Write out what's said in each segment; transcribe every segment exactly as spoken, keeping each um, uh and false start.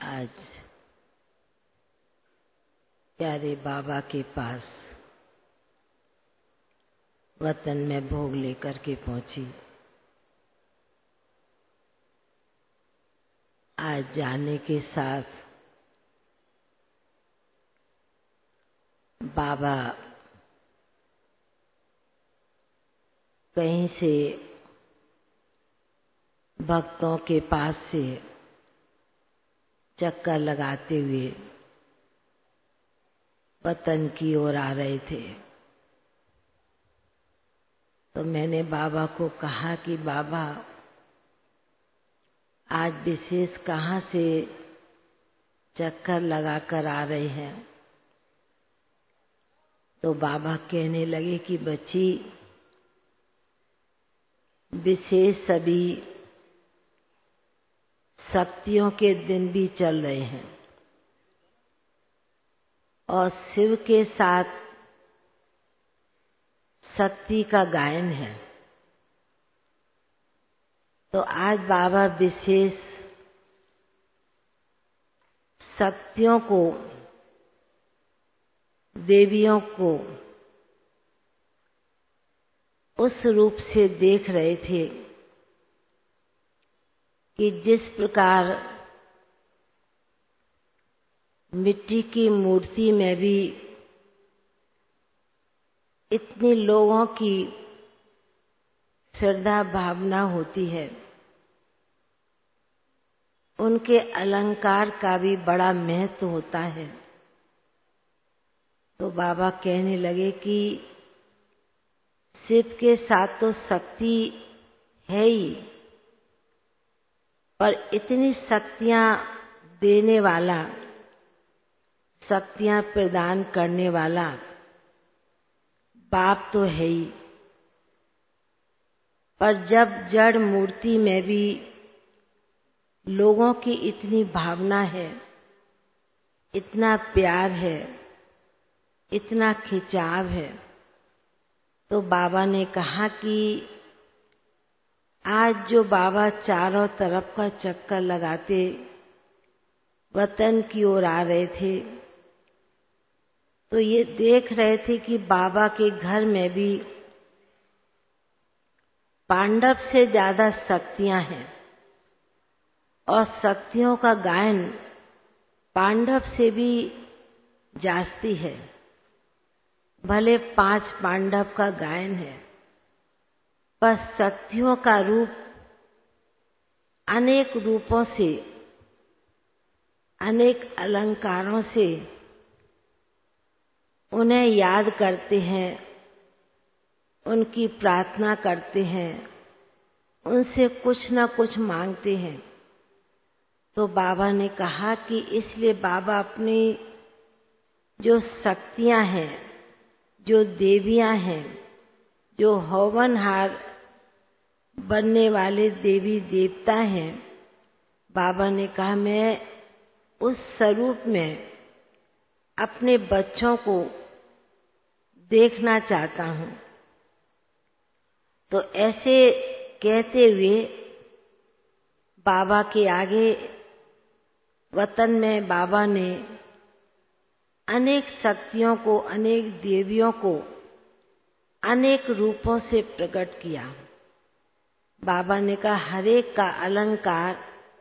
आज प्यारे बाबा के पास वतन में भोग लेकर के पहुंची। आज जाने के साथ बाबा कहीं से भक्तों के पास से चक्कर लगाते हुए वतन की ओर आ रहे थे। तो मैंने बाबा को कहा कि बाबा आज विशेष कहाँ से चक्कर लगा कर आ रहे हैं? तो बाबा कहने लगे कि बच्ची, विशेष सभी शक्तियों के दिन भी चल रहे हैं और शिव के साथ शक्ति का गायन है। तो आज बाबा विशेष शक्तियों को, देवियों को उस रूप से देख रहे थे कि जिस प्रकार मिट्टी की मूर्ति में भी इतने लोगों की श्रद्धा भावना होती है, उनके अलंकार का भी बड़ा महत्व होता है। तो बाबा कहने लगे कि शिव के साथ तो शक्ति है ही, पर इतनी शक्तियां देने वाला, शक्तियां प्रदान करने वाला बाप तो है ही, पर जब जड़ मूर्ति में भी लोगों की इतनी भावना है, इतना प्यार है, इतना खिंचाव है, तो बाबा ने कहा कि आज जो बाबा चारों तरफ का चक्कर लगाते वतन की ओर आ रहे थे, तो ये देख रहे थे कि बाबा के घर में भी पांडव से ज्यादा शक्तियां हैं और शक्तियों का गायन पांडव से भी जास्ती है। भले पांच पांडव का गायन है, पर शक्तियों का रूप अनेक रूपों से, अनेक अलंकारों से उन्हें याद करते हैं, उनकी प्रार्थना करते हैं, उनसे कुछ न कुछ मांगते हैं। तो बाबा ने कहा कि इसलिए बाबा अपनी जो शक्तियां हैं, जो देवियां हैं, जो हवनहार बनने वाले देवी देवता हैं, बाबा ने कहा मैं उस स्वरूप में अपने बच्चों को देखना चाहता हूं। तो ऐसे कहते हुए बाबा के आगे वतन में बाबा ने अनेक शक्तियों को, अनेक देवियों को अनेक रूपों से प्रकट किया। बाबा ने कहा हर एक का अलंकार,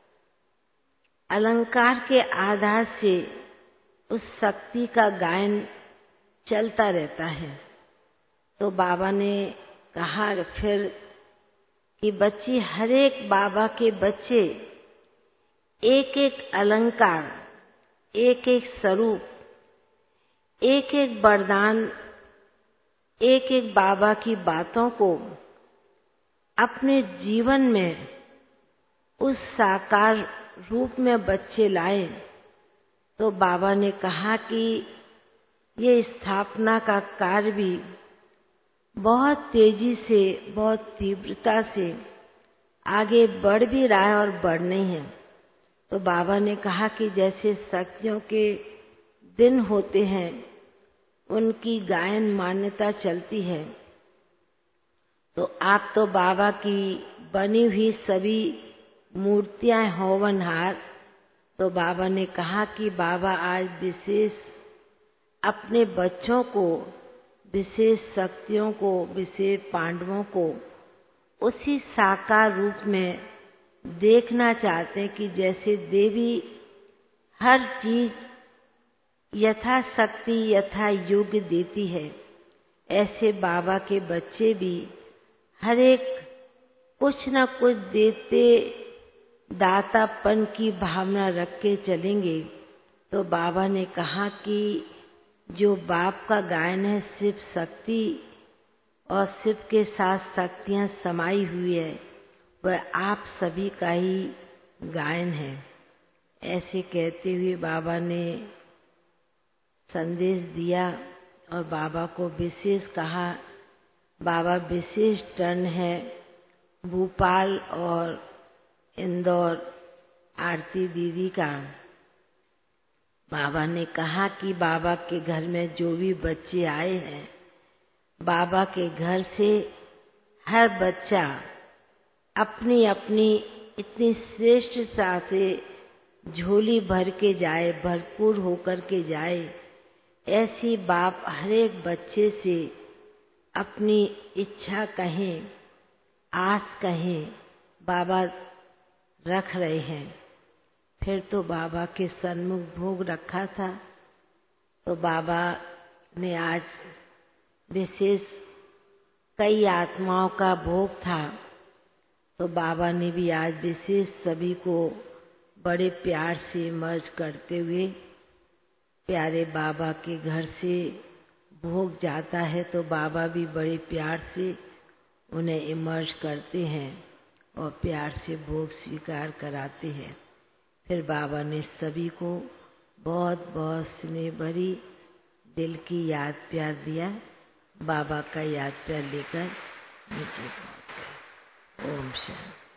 अलंकार के आधार से उस शक्ति का गायन चलता रहता है। तो बाबा ने कहा फिर कि बच्ची, हर एक बाबा के बच्चे एक एक अलंकार, एक एक स्वरूप, एक एक वरदान, एक एक बाबा की बातों को अपने जीवन में उस साकार रूप में बच्चे लाए। तो बाबा ने कहा कि ये स्थापना का कार्य भी बहुत तेजी से, बहुत तीव्रता से आगे बढ़ भी रहा है और बढ़ नहीं है। तो बाबा ने कहा कि जैसे शक्तियों के दिन होते हैं, उनकी गायन मान्यता चलती है, तो आप तो बाबा की बनी हुई सभी मूर्तियां, हवनहार तो बाबा ने कहा कि बाबा आज विशेष अपने बच्चों को, विशेष शक्तियों को, विशेष पांडवों को उसी साकार रूप में देखना चाहते हैं कि जैसे देवी हर चीज यथाशक्ति यथा योग्य देती है, ऐसे बाबा के बच्चे भी हर एक कुछ न कुछ देते दातापन की भावना रख के चलेंगे। तो बाबा ने कहा कि जो बाप का गायन है सिर्फ शक्ति और शिव के साथ शक्तियां समाई हुई है, वह आप सभी का ही गायन है। ऐसे कहते हुए बाबा ने संदेश दिया और बाबा को विशेष कहा। बाबा विशेष टर्न है भोपाल और इंदौर आरती दीदी का। बाबा ने कहा कि बाबा के घर में जो भी बच्चे आए हैं, बाबा के घर से हर बच्चा अपनी अपनी इतनी श्रेष्ठता से झोली भर के जाए, भरपूर होकर के जाए। ऐसी बाप हर एक बच्चे से अपनी इच्छा कहें, आस कहें, बाबा रख रहे हैं। फिर तो बाबा के सन्मुख भोग रखा था, तो बाबा ने आज विशेष कई आत्माओं का भोग था, तो बाबा ने भी आज विशेष सभी को बड़े प्यार से मर्ज करते हुए, प्यारे बाबा के घर से भोग जाता है तो बाबा भी बड़े प्यार से उन्हें इमर्ज करते हैं और प्यार से भोग स्वीकार कराते हैं। फिर बाबा ने सभी को बहुत बहुत स्नेह भरी दिल की याद प्यार दिया। बाबा का याद प्यार लेकर नीचे पहुंच गए। ओम शांति।